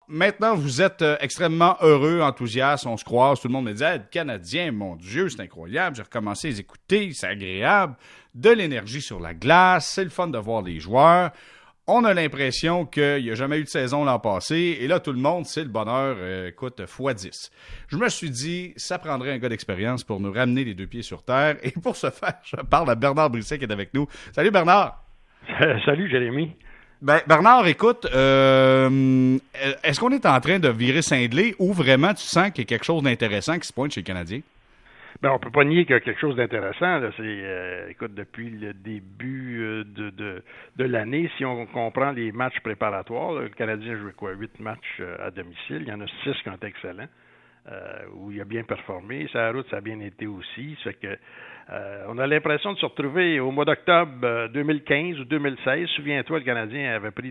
maintenant, vous êtes extrêmement heureux, enthousiaste, on se croise, tout le monde me dit hey, « le Canadien, mon Dieu, c'est incroyable, j'ai recommencé à les écouter, c'est agréable, de l'énergie sur la glace, c'est le fun de voir les joueurs. » On a l'impression qu'il n'y a jamais eu de saison l'an passé, et là, tout le monde, c'est le bonheur, écoute, x10. Je me suis dit, ça prendrait un gars d'expérience pour nous ramener les deux pieds sur terre, et pour ce faire, je parle à Bernard Brisset qui est avec nous. Salut Bernard! Salut Jérémy! Ben, Bernard, écoute, est-ce qu'on est en train de virer cinglé ou vraiment tu sens qu'il y a quelque chose d'intéressant qui se pointe chez les Canadiens? Ben, on peut pas nier qu'il y a quelque chose d'intéressant. Là. Écoute, depuis le début de l'année, si on comprend les matchs préparatoires, là, le Canadien a joué 8 matchs à domicile. Il y en a 6 qui ont été excellents, où il a bien performé. Sa route, ça a bien été aussi. Ça fait que on a l'impression de se retrouver au mois d'octobre 2015 ou 2016. Souviens-toi, le Canadien avait pris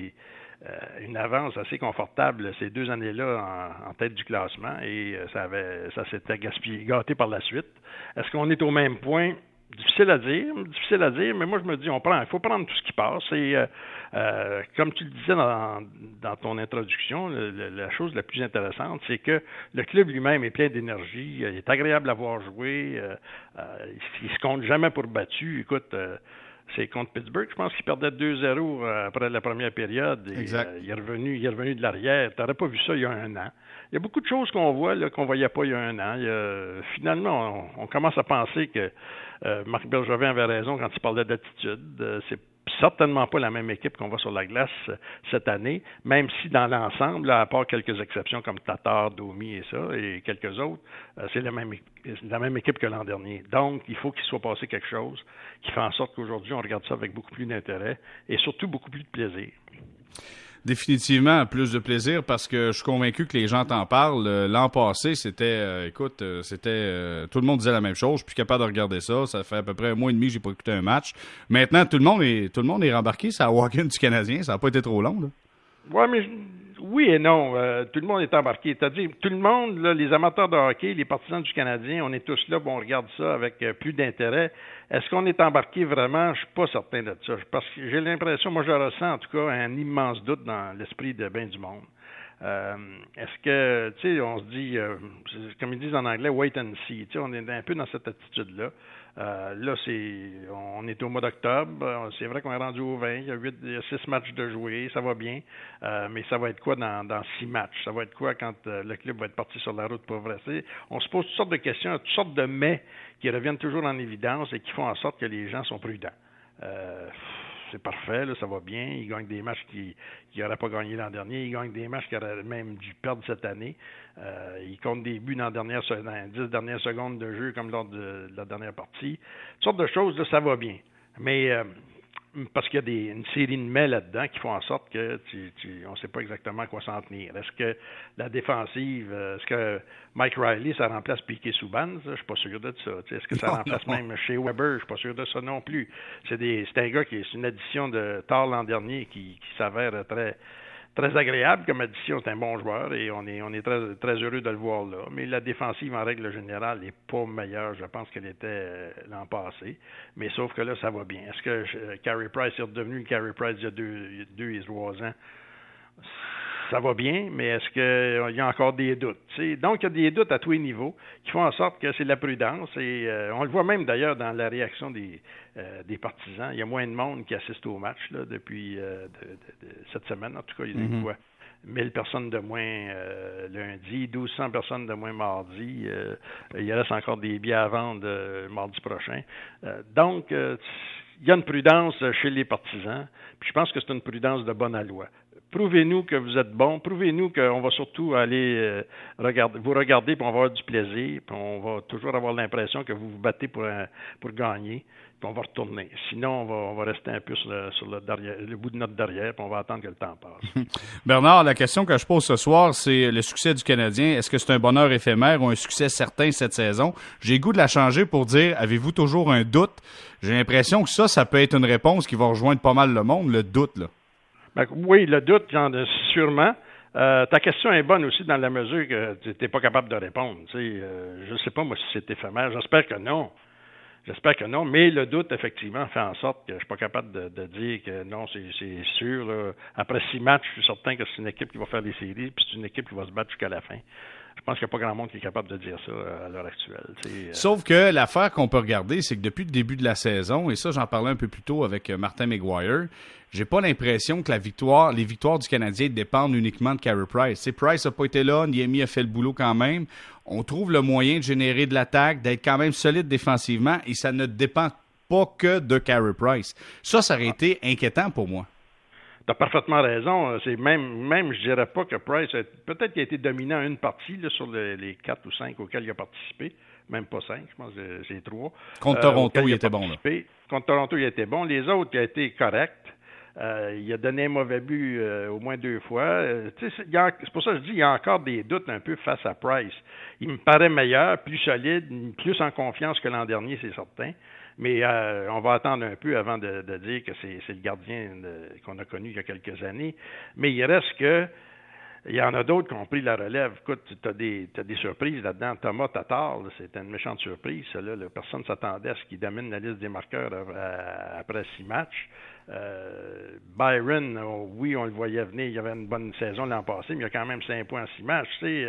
une avance assez confortable ces 2 années-là en tête du classement et ça s'était gâté par la suite. Est-ce qu'on est au même point? Difficile à dire, mais moi je me dis, il faut prendre tout ce qui passe. Et comme tu le disais dans ton introduction, la chose la plus intéressante, c'est que le club lui-même est plein d'énergie, il est agréable à voir jouer, il se compte jamais pour battu. Écoute, c'est contre Pittsburgh, je pense qu'il perdait 2-0 après la première période. Et, il est revenu de l'arrière. Tu n'aurais pas vu ça il y a un an. Il y a beaucoup de choses qu'on voit là, qu'on ne voyait pas il y a un an. Finalement, on commence à penser que Marc Bergevin avait raison quand il parlait d'attitude. C'est certainement pas la même équipe qu'on voit sur la glace cette année, même si dans l'ensemble, à part quelques exceptions comme Tatar, Domi et ça, et quelques autres, c'est la même équipe que l'an dernier. Donc, il faut qu'il soit passé quelque chose qui fait en sorte qu'aujourd'hui, on regarde ça avec beaucoup plus d'intérêt et surtout beaucoup plus de plaisir. Définitivement plus de plaisir parce que je suis convaincu que les gens t'en parlent. L'an passé, c'était, tout le monde disait la même chose. Je suis plus capable de regarder ça. Ça fait à peu près un mois et demi que j'ai pas écouté un match. Maintenant, tout le monde est rembarqué. Ça a walk-in du Canadien. Ça n'a pas été trop long, là. Ouais, mais oui et non. Tout le monde est embarqué. C'est-à-dire, tout le monde, là, les amateurs de hockey, les partisans du Canadien, on est tous là, on regarde ça avec plus d'intérêt. Est-ce qu'on est embarqué vraiment? Je suis pas certain de ça. Parce que j'ai l'impression, moi je ressens en tout cas un immense doute dans l'esprit de bien du monde. Est-ce que, tu sais, on se dit, comme ils disent en anglais, wait and see. Tu sais, on est un peu dans cette attitude-là. Là, on est au mois d'octobre. C'est vrai qu'on est rendu au 20. Il y a 6 matchs de jouer. Ça va bien. Mais ça va être quoi dans 6 matchs? Ça va être quoi quand le club va être parti sur la route pour progresser? On se pose toutes sortes de questions, toutes sortes de mais qui reviennent toujours en évidence et qui font en sorte que les gens sont prudents. C'est parfait, là, ça va bien. Ils gagnent des matchs qu'ils n'auraient pas gagné l'an dernier. Ils gagnent des matchs qu'ils auraient même dû perdre cette année. Ils comptent des buts dans les 10 dernières secondes de jeu comme lors de la dernière partie. Toutes sortes de choses, là, ça va bien. Mais parce qu'il y a une série de mais là-dedans qui font en sorte que on ne sait pas exactement à quoi s'en tenir. Est-ce que la défensive, est-ce que Mike Riley, ça remplace Piquet Subban? Je suis pas sûr de ça. Est-ce que ça remplace même Shea Weber? Je suis pas sûr de ça non plus. C'est un gars c'est une addition de tard l'an dernier qui s'avère très très agréable comme addition. C'est un bon joueur et on est très, très heureux de le voir là. Mais la défensive, en règle générale, n'est pas meilleure, je pense, qu'elle était l'an passé. Mais sauf que là, ça va bien. Est-ce que Carey Price est redevenu le Carey Price il y a 2 et 3 ans? Ça va bien, mais est-ce qu'il y a encore des doutes? T'sais? Donc, il y a des doutes à tous les niveaux qui font en sorte que c'est de la prudence. Et on le voit même d'ailleurs dans la réaction des partisans. Il y a moins de monde qui assiste au match là, depuis cette semaine. En tout cas, il y a une fois 1000 personnes de moins lundi, 1200 personnes de moins mardi. Il reste encore des billets à vendre mardi prochain. Donc, il y a une prudence chez les partisans. Puis je pense que c'est une prudence de bonne aloi. Prouvez-nous que vous êtes bon. Prouvez-nous qu'on va surtout aller vous regarder, puis on va avoir du plaisir, puis on va toujours avoir l'impression que vous vous battez pour gagner, puis on va retourner. Sinon, on va rester un peu sur le bout de notre derrière, puis on va attendre que le temps passe. Bernard, la question que je pose ce soir, c'est le succès du Canadien. Est-ce que c'est un bonheur éphémère ou un succès certain cette saison? J'ai le goût de la changer pour dire, avez-vous toujours un doute? J'ai l'impression que ça peut être une réponse qui va rejoindre pas mal le monde, le doute, là. Ben, oui, le doute, sûrement. Ta question est bonne aussi dans la mesure que tu n'es pas capable de répondre. Je ne sais pas, moi, si c'est éphémère. J'espère que non. J'espère que non, mais le doute, effectivement, fait en sorte que je ne suis pas capable de dire que non, c'est sûr. Là. Après 6 matchs, je suis certain que c'est une équipe qui va faire des séries, puis c'est une équipe qui va se battre jusqu'à la fin. Je pense qu'il n'y a pas grand monde qui est capable de dire ça à l'heure actuelle. Sauf que l'affaire qu'on peut regarder, c'est que depuis le début de la saison, et ça, j'en parlais un peu plus tôt avec Martin McGuire, j'ai pas l'impression que les victoires du Canadien dépendent uniquement de Carey Price. T'sais, Price n'a pas été là, Niemi a fait le boulot quand même. On trouve le moyen de générer de l'attaque, d'être quand même solide défensivement, et ça ne dépend pas que de Carey Price. Ça aurait été inquiétant pour moi. Tu as parfaitement raison. C'est même, je dirais pas que Price, peut-être qu'il a été dominant une partie là, sur les 4 ou 5 auxquels il a participé. Même pas 5, je pense que c'est 3. Contre Toronto, il était bon. Là. Contre Toronto, il était bon. Les autres, il a été correct. Il a donné un mauvais but au moins 2 fois. C'est pour ça que je dis qu'il y a encore des doutes un peu face à Price. Il me paraît meilleur, plus solide, plus en confiance que l'an dernier, c'est certain. Mais on va attendre un peu avant de dire que c'est le gardien qu'on a connu il y a quelques années. Mais il reste que il y en a d'autres qui ont pris la relève. Écoute, tu as des surprises là-dedans. Thomas Tatar, c'était une méchante surprise. Là, personne ne s'attendait à ce qu'il domine la liste des marqueurs après 6 matchs. Byron, oui, on le voyait venir. Il y avait une bonne saison l'an passé, mais il y a quand même 5 points en 6 matchs.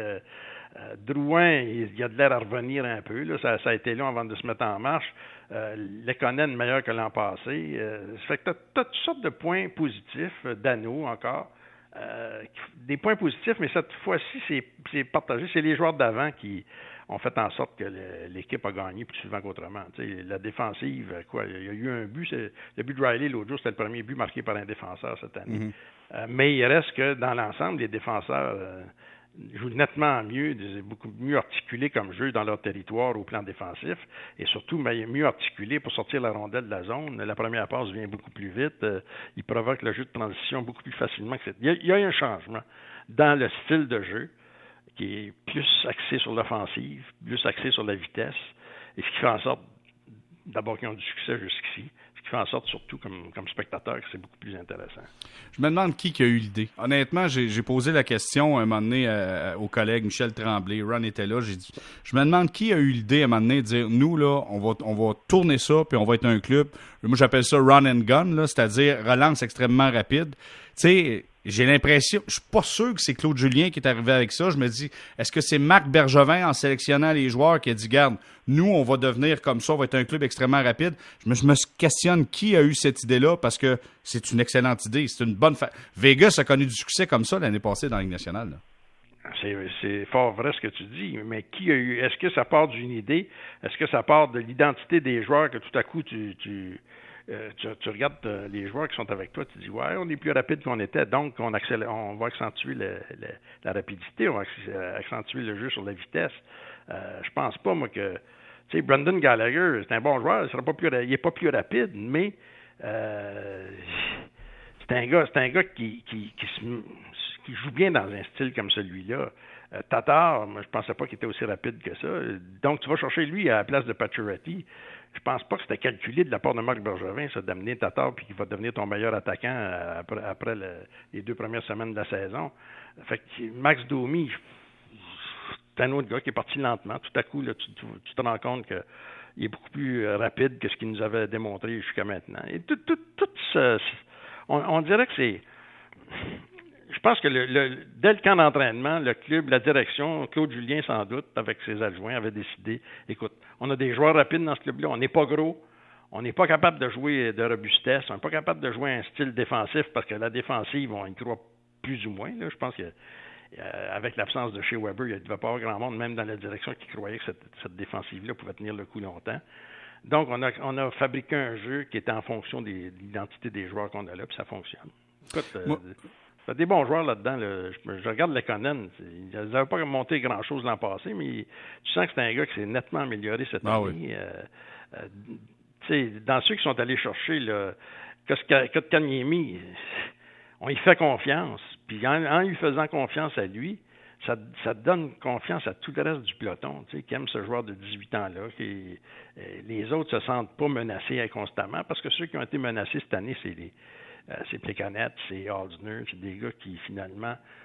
Drouin, il a de l'air à revenir un peu. Là. Ça a été long avant de se mettre en marche. Lekonen, meilleur que l'an passé. Ça fait que tu as toutes sortes de points positifs. Dano, encore. Des points positifs, mais cette fois-ci, c'est partagé. C'est les joueurs d'avant qui ont fait en sorte que l'équipe a gagné plus souvent qu'autrement. La défensive, il y a eu un but. Le but de Riley l'autre jour, c'était le premier but marqué par un défenseur cette année. Mais il reste que dans l'ensemble, les défenseurs jouent nettement mieux, beaucoup mieux articulés comme jeu dans leur territoire au plan défensif et surtout mieux articulés pour sortir la rondelle de la zone. La première passe vient beaucoup plus vite. Il provoque le jeu de transition beaucoup plus facilement. Il y a un changement dans le style de jeu qui est plus axé sur l'offensive, plus axé sur la vitesse et ce qui fait en sorte d'abord qu'ils ont du succès jusqu'ici, ce qui fait en sorte surtout comme spectateur que c'est beaucoup plus intéressant. Je me demande qui a eu l'idée. Honnêtement, j'ai posé la question un moment donné au collègue Michel Tremblay. Ron était là. J'ai dit, je me demande qui a eu l'idée à un moment donné de dire, nous, là, on va tourner ça, puis on va être un club. Moi, j'appelle ça run and gun, là, c'est-à-dire relance extrêmement rapide. Tu sais, j'ai l'impression, je suis pas sûr que c'est Claude Julien qui est arrivé avec ça. Je me dis, est-ce que c'est Marc Bergevin, en sélectionnant les joueurs, qui a dit, garde, nous, on va devenir comme ça, on va être un club extrêmement rapide. Je me questionne qui a eu cette idée-là, parce que c'est une excellente idée. C'est une bonne Vegas a connu du succès comme ça l'année passée dans la Ligue nationale. Là. C'est fort vrai ce que tu dis, mais qui a eu... Est-ce que ça part d'une idée? Est-ce que ça part de l'identité des joueurs que tout à coup tu regardes les joueurs qui sont avec toi, tu dis ouais, on est plus rapide qu'on était, donc on va accentuer la rapidité, on va accentuer le jeu sur la vitesse. Je pense pas, moi, que tu sais, Brendan Gallagher, c'est un bon joueur, il n'est pas plus rapide, mais c'est un gars qui joue bien dans un style comme celui-là. Tatar, moi, je pensais pas qu'il était aussi rapide que ça. Donc, tu vas chercher lui à la place de Pacioretty. Je pense pas que c'était calculé de la part de Marc Bergevin, ça, d'amener Tatar puis qu'il va devenir ton meilleur attaquant après les 2 premières semaines de la saison. Fait que Max Domi, c'est un autre gars qui est parti lentement. Tout à coup, là, tu te rends compte qu'il est beaucoup plus rapide que ce qu'il nous avait démontré jusqu'à maintenant. Et tout ça, on dirait que c'est... Je pense que dès le camp d'entraînement, le club, la direction, Claude Julien sans doute, avec ses adjoints, avait décidé, écoute, on a des joueurs rapides dans ce club-là, on n'est pas gros, on n'est pas capable de jouer de robustesse, on n'est pas capable de jouer un style défensif parce que la défensive, on y croit plus ou moins. Là. Je pense que avec l'absence de Shea Weber, il ne devait pas avoir grand monde, même dans la direction, qui croyait que cette défensive-là pouvait tenir le coup longtemps. Donc, on a fabriqué un jeu qui était en fonction de l'identité des joueurs qu'on a là, puis ça fonctionne. Écoute, il y a des bons joueurs là-dedans. Là. Je regarde Lekonen. Ils n'avaient pas monté grand-chose l'an passé, mais tu sens que c'est un gars qui s'est nettement amélioré cette année. Oui. Dans ceux qui sont allés chercher, Kotkaniemi, on y fait confiance. Puis en lui faisant confiance à lui, ça donne confiance à tout le reste du peloton, qui aime ce joueur de 18 ans-là. Les autres ne se sentent pas menacés constamment, parce que ceux qui ont été menacés cette année, c'est Plekanec, c'est Halsner, c'est des gars qui, finalement,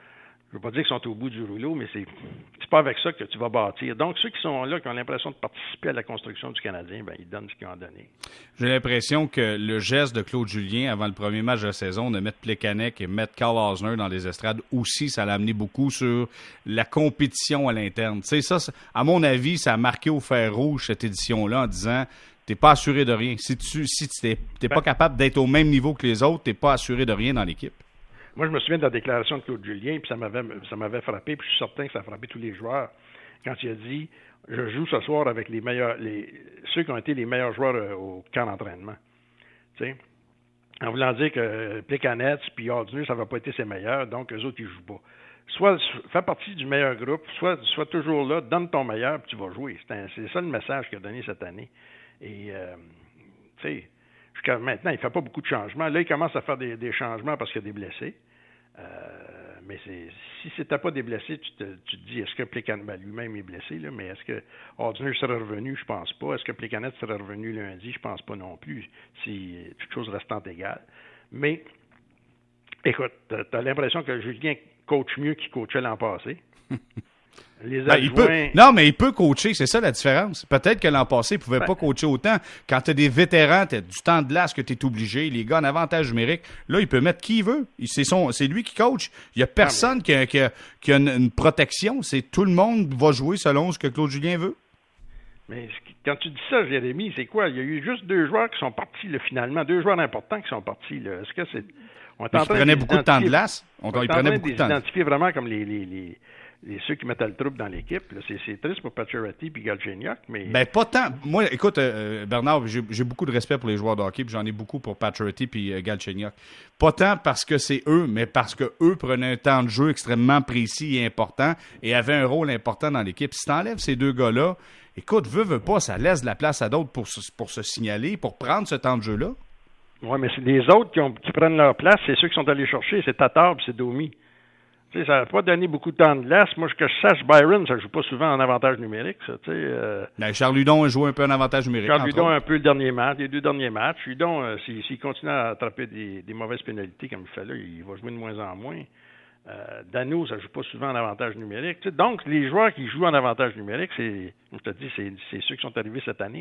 je veux pas dire qu'ils sont au bout du rouleau, mais c'est pas avec ça que tu vas bâtir. Donc, ceux qui sont là, qui ont l'impression de participer à la construction du Canadien, ben ils donnent ce qu'ils ont donné. J'ai l'impression que le geste de Claude Julien avant le premier match de la saison de mettre Plekanec et mettre Karl Osner dans les estrades aussi, ça l'a amené beaucoup sur la compétition à l'interne. Tu sais, ça, à mon avis, ça a marqué au fer rouge cette édition-là en disant t'es pas assuré de rien. Si tu t'es pas capable d'être au même niveau que les autres, t'es pas assuré de rien dans l'équipe. Moi, je me souviens de la déclaration de Claude Julien, puis ça m'avait frappé, puis je suis certain que ça a frappé tous les joueurs, quand il a dit « Je joue ce soir avec ceux qui ont été les meilleurs joueurs au camp d'entraînement. » Tu sais, en voulant dire que Plekanec puis Osner, ça va pas été ses meilleurs, donc eux autres, ils jouent pas. Soit fais partie du meilleur groupe, soit toujours là, donne ton meilleur, puis tu vas jouer. C'est ça le message qu'il a donné cette année. Et, tu sais, jusqu'à maintenant, il ne fait pas beaucoup de changements. Là, il commence à faire des changements parce qu'il y a des blessés. Mais si c'était pas des blessés, tu te dis, est-ce que Plekanec, lui-même est blessé, là, mais est-ce que Osner serait revenu? Je pense pas. Est-ce que Plekanec serait revenu lundi? Je pense pas non plus, si toute chose restant égale. Mais, écoute, tu as l'impression que Julien coach mieux qu'il coachait l'an passé. Les adjoints... Non, mais il peut coacher, c'est ça la différence. Peut-être que l'an passé, il ne pouvait pas coacher autant. Quand tu as des vétérans, tu as du temps de glace que tu es obligé, les gars en avantage numérique, là, il peut mettre qui il veut. C'est lui qui coach. Il n'y a personne qui a une protection. C'est tout le monde va jouer selon ce que Claude Julien veut. Mais quand tu dis ça, Jérémy, c'est quoi? Il y a eu juste 2 joueurs qui sont partis, là, finalement. 2 joueurs importants qui sont partis. Là. Est-ce que c'est... Ils prenaient beaucoup de temps de glace. On est en train de les identifier vraiment comme ceux qui mettaient le trouble dans l'équipe. C'est triste pour Pacioretty et Galchenyuk, mais... Ben, pas tant. Moi, écoute, Bernard, j'ai beaucoup de respect pour les joueurs de hockey, puis j'en ai beaucoup pour Pacioretty et Galchenyuk. Pas tant parce que c'est eux, mais parce que eux prenaient un temps de jeu extrêmement précis et important et avaient un rôle important dans l'équipe. Si t'enlèves ces 2 gars-là, écoute, veut pas, ça laisse de la place à d'autres pour se signaler, pour prendre ce temps de jeu-là. Oui, mais c'est les autres qui prennent leur place, c'est ceux qui sont allés chercher, c'est Tatar et c'est Domi. Tu sais, ça n'a pas donné beaucoup de temps de glace. Moi, que je sache, Byron, ça ne joue pas souvent en avantage numérique, ça, tu sais. Charles Hudon a joué un peu en avantage numérique. Charles Hudon un peu les 2 derniers matchs. Hudon, s'il continue à attraper des mauvaises pénalités comme il fait là, il va jouer de moins en moins. Dano, ça ne joue pas souvent en avantage numérique. Tu sais, donc, les joueurs qui jouent en avantage numérique, je te dis, c'est ceux qui sont arrivés cette année.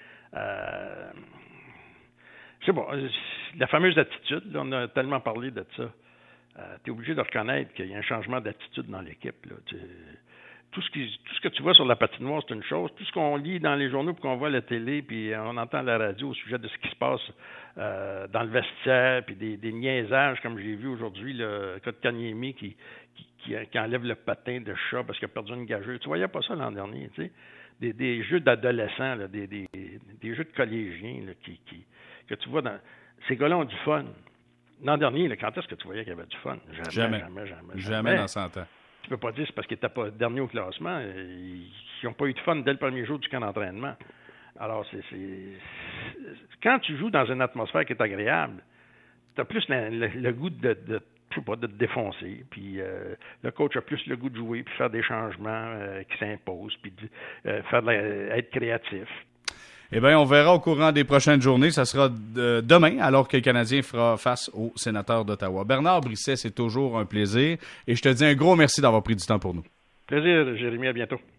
C'est bon, la fameuse attitude, là, on a tellement parlé de ça. Tu es obligé de reconnaître qu'il y a un changement d'attitude dans l'équipe. Là. Tout ce que tu vois sur la patinoire, c'est une chose. Tout ce qu'on lit dans les journaux, puis qu'on voit à la télé, puis on entend à la radio au sujet de ce qui se passe dans le vestiaire, puis des niaisages, comme j'ai vu aujourd'hui, le cas de Kanyemi qui enlève le patin de chat parce qu'il a perdu une gageure. Tu voyais pas ça l'an dernier, tu sais. Des jeux d'adolescents, là, des jeux de collégiens là, que tu vois dans... Ces gars-là ont du fun. L'an dernier, là, quand est-ce que tu voyais qu'il y avait du fun? Jamais dans 100 ans. Tu peux pas dire que c'est parce qu'ils n'étaient pas derniers au classement. Ils n'ont pas eu de fun dès le premier jour du camp d'entraînement. Alors, quand tu joues dans une atmosphère qui est agréable, tu as plus le goût de te défoncer. Puis le coach a plus le goût de jouer, puis faire des changements qui s'imposent, puis être créatif. Eh bien, on verra au courant des prochaines journées. Ça sera demain, alors que le Canadien fera face aux Sénateurs d'Ottawa. Bernard Brisset, c'est toujours un plaisir. Et je te dis un gros merci d'avoir pris du temps pour nous. Plaisir, Jérémy. À bientôt.